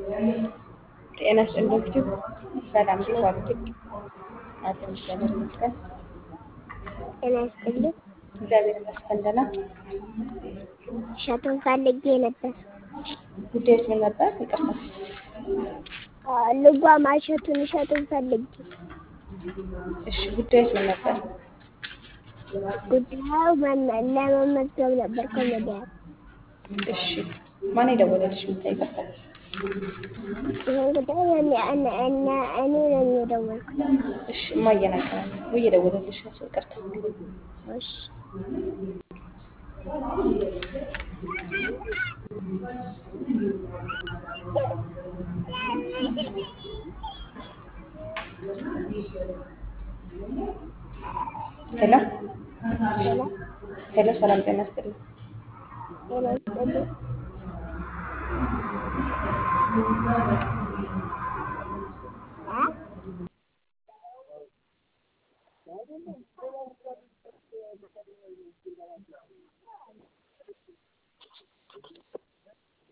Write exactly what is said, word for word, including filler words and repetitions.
ጤና ይስጥልኝ። ሰላም ጤና እንዴት ዋሉ? ይስጥልኝ። አለን እግዚአብሔር ይመስገን። ጤና ይስጥልኝ። እግዚአብሔር ይመስገን ደህና። እሸቱን ፈልጌ ነበር። ጉዳዩስ ምን ነበር? ይቅርታ። አዎ፣ ልጓም እሸቱን እሸቱን ፈልጌ። እሺ ጉዳዩስ ምን ነበር? ጉዳዩ መመ- ለመመዝገብ ነበር ኮሜዲያን። እሺ ማን የደወለልሽ? ብታይ ይቅርታ። ይሄን ጉዳይ እኔ እኔ እኔ እኔ ነኝ የደወልኩት። እሺ እማየናገራለ ወይ የደወለልሽ ሰው ይቅርታ። እሺ ሄሎ ሄሎ፣ ሄሎ፣ ሰላም ጤና ይስጥልኝ። ጤና ይስጥልኝ። አ